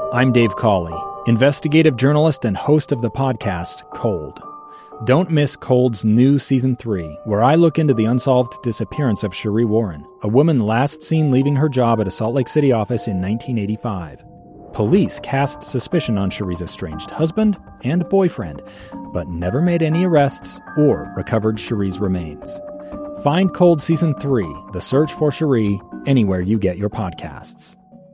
I'm Dave Cawley, investigative journalist and host of the podcast Cold. Don't miss Cold's new Season 3, where I look into the unsolved disappearance of Sheree Warren, a woman last seen leaving her job at a Salt Lake City office in 1985. Police cast suspicion on Sheree's estranged husband and boyfriend, but never made any arrests or recovered Sheree's remains. Find Cold Season 3, The Search for Sheree, anywhere you get your podcasts.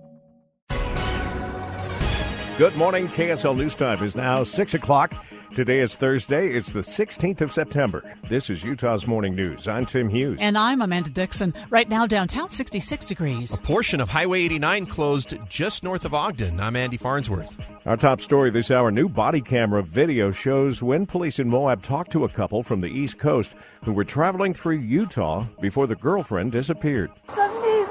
Good morning. KSL News Time is now 6 o'clock. Today is Thursday. It's the 16th of September. This is Utah's Morning News. I'm Tim Hughes. And I'm Amanda Dixon. Right now, downtown, 66 degrees. A portion of Highway 89 closed just north of Ogden. I'm Andy Farnsworth. Our top story this hour, new body camera video shows when police in Moab talked to a couple from the East Coast who were traveling through Utah before the girlfriend disappeared. Some days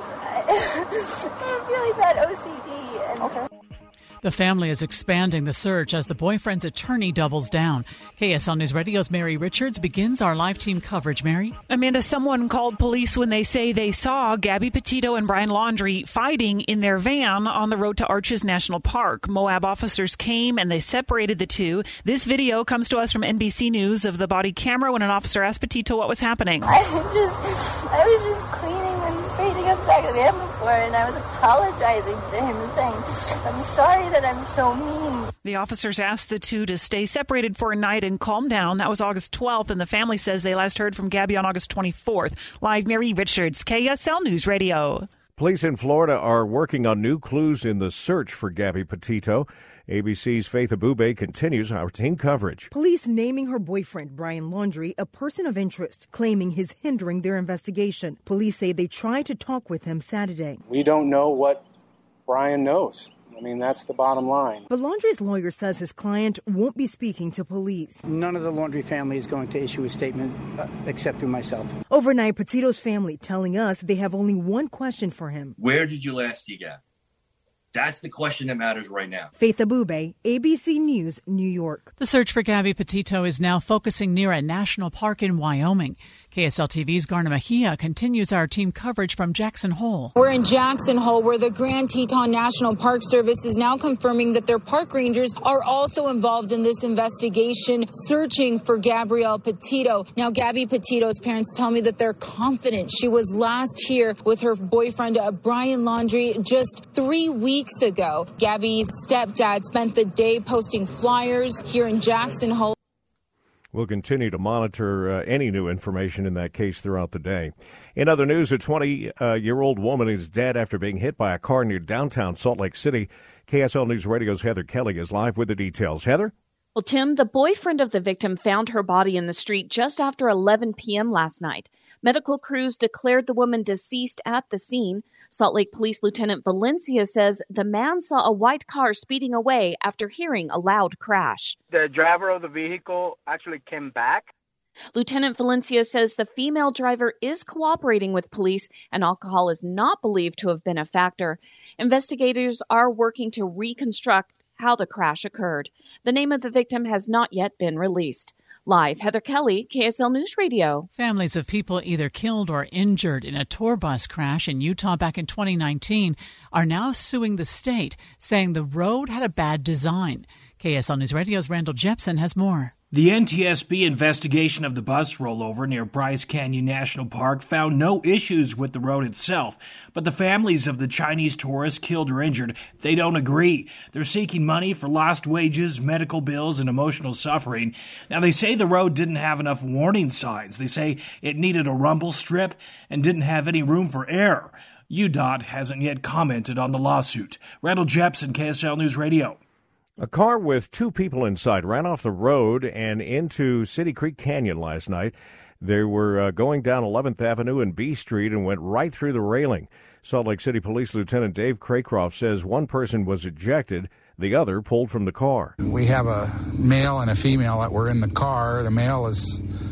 I have really bad OCD. And The family is expanding the search as the boyfriend's attorney doubles down. KSL News Radio's Mary Richards begins our live team coverage. Mary? Amanda, someone called police when they say they saw Gabby Petito and Brian Laundrie fighting in their van on the road to Arches National Park. Moab officers came and they separated the two. This video comes to us from NBC News of the body camera when an officer asked Petito what was happening. I was just cleaning and straightening up the back of the van before, and I was apologizing to him and saying, I'm sorry that I'm so mean. The officers asked the two to stay separated for a night and calm down. That was August 12th, and the family says they last heard from Gabby on August 24th. Live, Mary Richards, KSL News Radio. Police in Florida are working on new clues in the search for Gabby Petito. ABC's Faith Abube continues our team coverage. Police naming her boyfriend, Brian Laundrie, a person of interest, claiming he's hindering their investigation. Police say they tried to talk with him Saturday. We don't know what Brian knows. I mean, that's the bottom line. But Laundrie's lawyer says his client won't be speaking to police. None of the Laundrie family is going to issue a statement except through myself. Overnight, Petito's family telling us they have only one question for him. Where did you last see Gabby? That's the question that matters right now. Faith Abube, ABC News, New York. The search for Gabby Petito is now focusing near a national park in Wyoming. KSL TV's Garna Mejia continues our team coverage from Jackson Hole. We're in Jackson Hole, where the Grand Teton National Park Service is now confirming that their park rangers are also involved in this investigation, searching for Gabrielle Petito. Now, Gabby Petito's parents tell me that they're confident she was last here with her boyfriend, Brian Laundrie, just 3 weeks ago. Gabby's stepdad spent the day posting flyers here in Jackson Hole. We'll continue to monitor any new information in that case throughout the day. In other news, a 20-year-old woman is dead after being hit by a car near downtown Salt Lake City. KSL News Radio's Heather Kelly is live with the details. Heather? Well, Tim, the boyfriend of the victim found her body in the street just after 11 p.m. last night. Medical crews declared the woman deceased at the scene. Salt Lake Police Lieutenant Valencia says the man saw a white car speeding away after hearing a loud crash. The driver of the vehicle actually came back. Lieutenant Valencia says the female driver is cooperating with police and alcohol is not believed to have been a factor. Investigators are working to reconstruct how the crash occurred. The name of the victim has not yet been released. Live, Heather Kelly, KSL News Radio. Families of people either killed or injured in a tour bus crash in Utah back in 2019 are now suing the state, saying the road had a bad design. KSL News Radio's Randall Jepson has more. The NTSB investigation of the bus rollover near Bryce Canyon National Park found no issues with the road itself, but the families of the Chinese tourists killed or injured, they don't agree. They're seeking money for lost wages, medical bills, and emotional suffering. Now, they say the road didn't have enough warning signs. They say it needed a rumble strip and didn't have any room for error. UDOT hasn't yet commented on the lawsuit. Randall Jepson, KSL News Radio. A car with two people inside ran off the road and into City Creek Canyon last night. They were going down 11th Avenue and B Street and went right through the railing. Salt Lake City Police Lieutenant Dave Craycroft says one person was ejected, the other pulled from the car. We have a male and a female that were in the car. The male has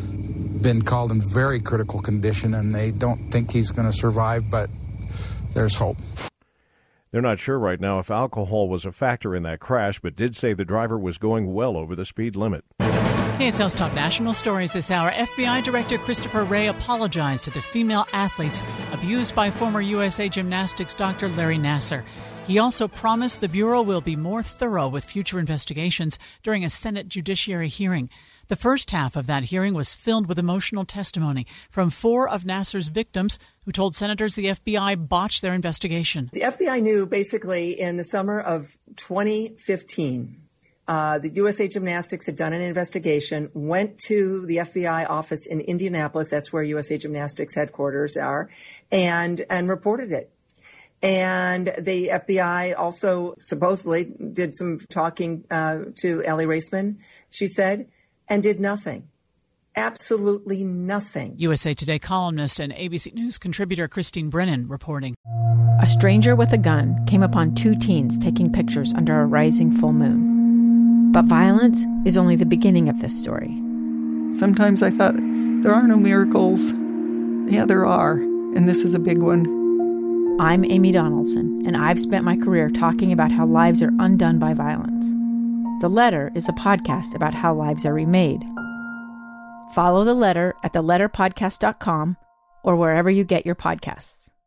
been called in very critical condition, and they don't think he's going to survive, but there's hope. They're not sure right now if alcohol was a factor in that crash, but did say the driver was going well over the speed limit. KSL's top national stories this hour. FBI Director Christopher Wray apologized to the female athletes abused by former USA Gymnastics Dr. Larry Nassar. He also promised the Bureau will be more thorough with future investigations during a Senate Judiciary hearing. The first half of that hearing was filled with emotional testimony from 4 of Nassar's victims who told senators the FBI botched their investigation. The FBI knew basically in the summer of 2015, the USA Gymnastics had done an investigation, went to the FBI office in Indianapolis, that's where USA Gymnastics headquarters are, and reported it. And the FBI also supposedly did some talking to Ellie Raceman, she said, and did nothing. Absolutely nothing. USA Today columnist and ABC News contributor Christine Brennan reporting. A stranger with a gun came upon 2 teens taking pictures under a rising full moon. But violence is only the beginning of this story. Sometimes I thought, there are no miracles. Yeah, there are, and this is a big one. I'm Amy Donaldson, and I've spent my career talking about how lives are undone by violence. The Letter is a podcast about how lives are remade. Follow The Letter at theletterpodcast.com or wherever you get your podcasts.